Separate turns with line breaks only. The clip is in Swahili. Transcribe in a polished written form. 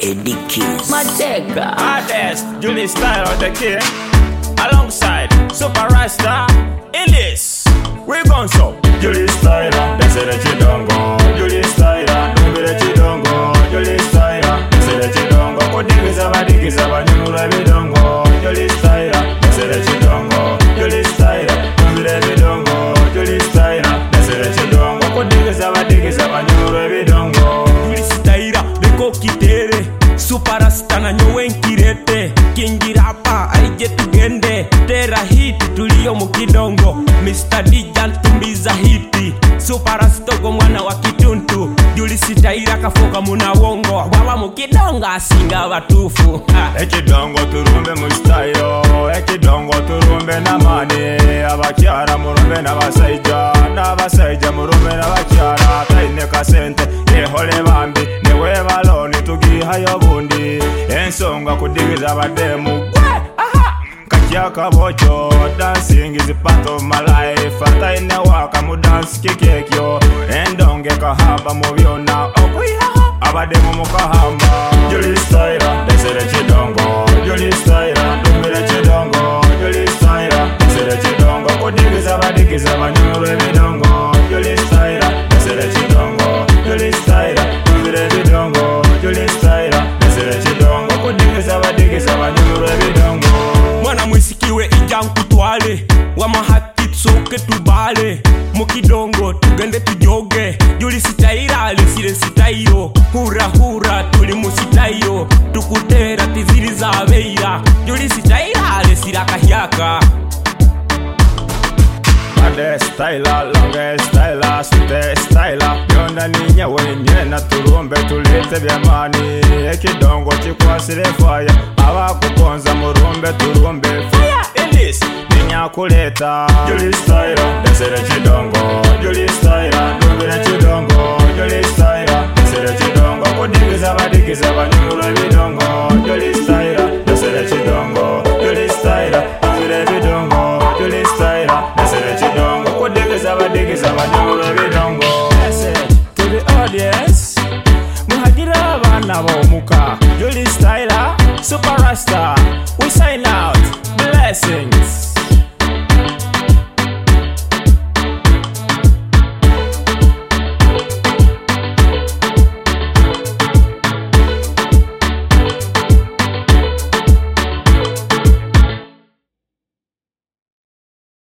Eddie Keys. Mateka.
Artist, Julie Style of the King. Alongside Super Rasta. In this, we gon' so Julie Style, that's it that you don't go. Julie Style, don't be that you don't go. Julie Style, that's it that you don't go. Kodikizaba, nyura bidongo. Julie Style, that's it that you don't go. Julie Style, don't be that you don't go. Julie Style, that's it that you don't go. Kodikizaba, nyura bidongo.
Julie Style, beko kitere. Super Rasta na nyowe nkirete. Kingirapa, aije tugende. Tera hiti tulio mukidongo. Mr. Dijan tumbiza hiti. Super Rasta go mwana wa kituntu. Julie Style kafoka muna wongo. Wawa mukidonga asinga watufu.
Ekidongo turumbe mu style. Ekidongo turumbe na mani. Abakyara murumbe na basaija. Na basaija murumbe na bakyara. Taine kasente yehole bambi. Newe baloni tugihayo bundi. Ensonga kudigiza bademu. Kakyaka bocho. Dancing is a part of my life. Taine waka mu dance kikekyo. Endonge kahamba mu byonna. Abademu mukahamba. Julie Style, that's it that you don't go. Julie Style, don't be that you don't go. Julie Style, that's it that you don't go. Kodikizaba, nyura bidongo. Julie Style, that's it that you don't go. Julie Style, don't be that you don't go. Julie Style, that's it that you don't go. Kodikizaba, nyura bidongo.
Mwana mwisikiwe ijankutwale. Wamahati tsoke tubale. Mukidongo tugende tujoge. Julie Style alisire sitairo. Hura hura tuli musitairo. Tukutera tiziri za beira. Julie Style alisira kahyaka.
Ade styler, longe styler, sute styler. Yonda ninya wenye na turumbe tulete byamani. Ekidongo chikwasire fire. Abakukonza murumbe turumbe fire. In this, ninya kuleta Julie Style, that's it that you don't go. Julie Style, don't be that you don't go.